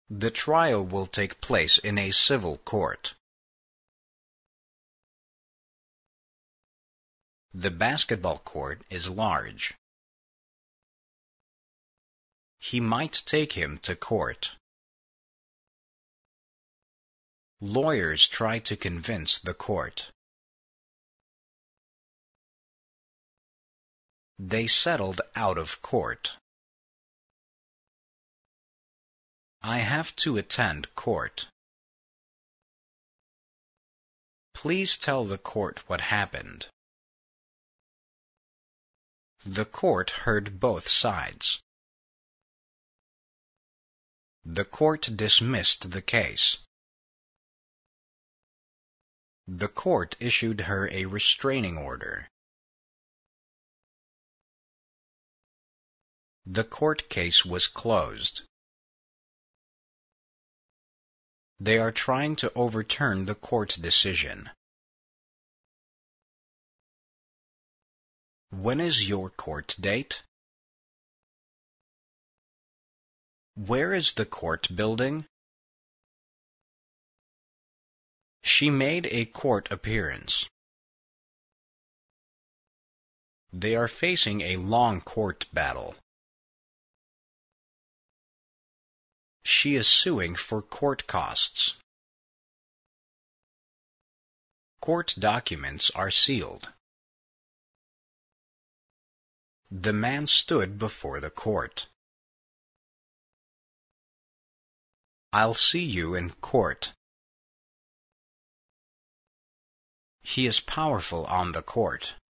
The trial will take place in a civil court. The basketball court is large. He might take him to court. Lawyers try to convince the court. They settled out of court. I have to attend court. Please tell the court what happened. The court heard both sides. The court dismissed the case. The court issued her a restraining order. The court case was closed. They are trying to overturn the court decision. When is your court date? Where is the court building? She made a court appearance. They are facing a long court battle. She is suing for court costs. Court documents are sealed. The man stood before the court. I'll see you in court. He is powerful on the court.